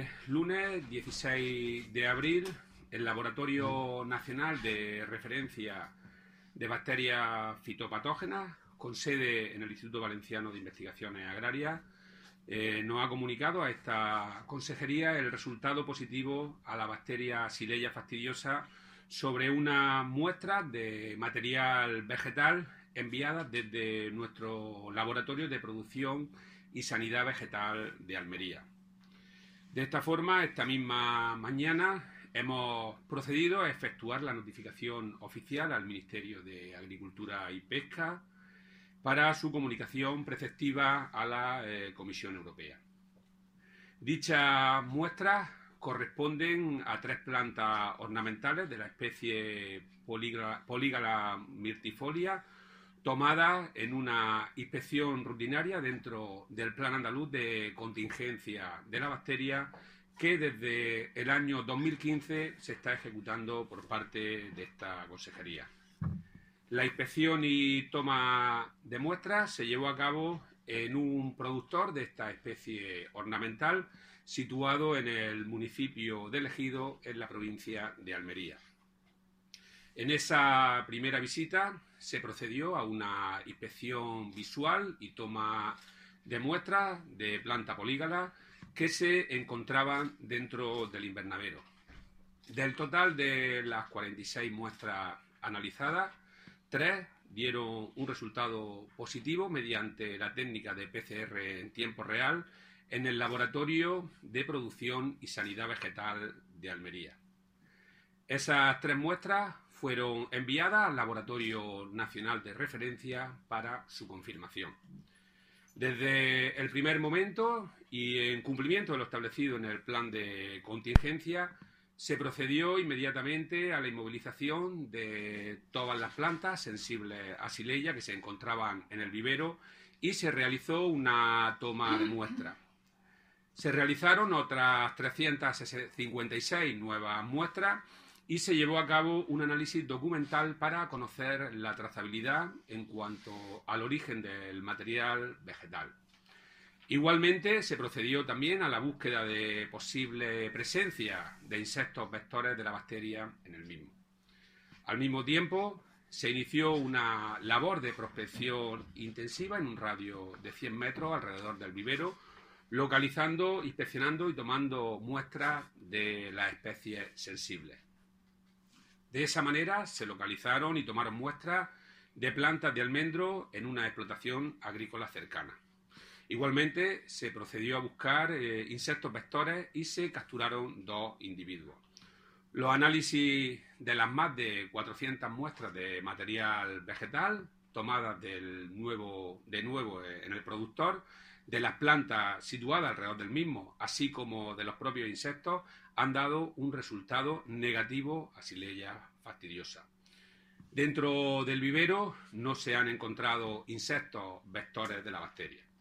lunes 16 de abril, el Laboratorio Nacional de Referencia de Bacterias Fitopatógenas, con sede en el Instituto Valenciano de Investigaciones Agrarias, nos ha comunicado a esta consejería el resultado positivo a la bacteria Xylella fastidiosa sobre una muestra de material vegetal enviada desde nuestro laboratorio de producción y sanidad vegetal de Almería. De esta forma, esta misma mañana hemos procedido a efectuar la notificación oficial al Ministerio de Agricultura y Pesca para su comunicación preceptiva a la Comisión Europea. Dichas muestras corresponden a 3 plantas ornamentales de la especie Polygala myrtifolia, tomadas en una inspección rutinaria dentro del Plan Andaluz de Contingencia de la Bacteria, que desde el año 2015 se está ejecutando por parte de esta consejería. La inspección y toma de muestras se llevó a cabo en un productor de esta especie ornamental situado en el municipio de Ejido, en la provincia de Almería. En esa primera visita se procedió a una inspección visual y toma de muestras de planta polígala que se encontraban dentro del invernadero. Del total de las 46 muestras analizadas, 3 dieron un resultado positivo mediante la técnica de PCR en tiempo real en el Laboratorio de Producción y Sanidad Vegetal de Almería. Esas 3 muestras fueron enviadas al Laboratorio Nacional de Referencia para su confirmación. Desde el primer momento y en cumplimiento de lo establecido en el plan de contingencia, se procedió inmediatamente a la inmovilización de todas las plantas sensibles a Xylella que se encontraban en el vivero y se realizó una toma de muestra. Se realizaron otras 356 nuevas muestras y se llevó a cabo un análisis documental para conocer la trazabilidad en cuanto al origen del material vegetal. Igualmente, se procedió también a la búsqueda de posible presencia de insectos vectores de la bacteria en el mismo. Al mismo tiempo, se inició una labor de prospección intensiva en un radio de 100 metros alrededor del vivero, localizando, inspeccionando y tomando muestras de las especies sensibles. De esa manera se localizaron y tomaron muestras de plantas de almendro en una explotación agrícola cercana. Igualmente se procedió a buscar insectos vectores y se capturaron 2 individuos. Los análisis de las más de 400 muestras de material vegetal tomadas de nuevo en el productor, de las plantas situadas alrededor del mismo, así como de los propios insectos, han dado un resultado negativo a Xylella fastidiosa. Dentro del vivero no se han encontrado insectos vectores de la bacteria.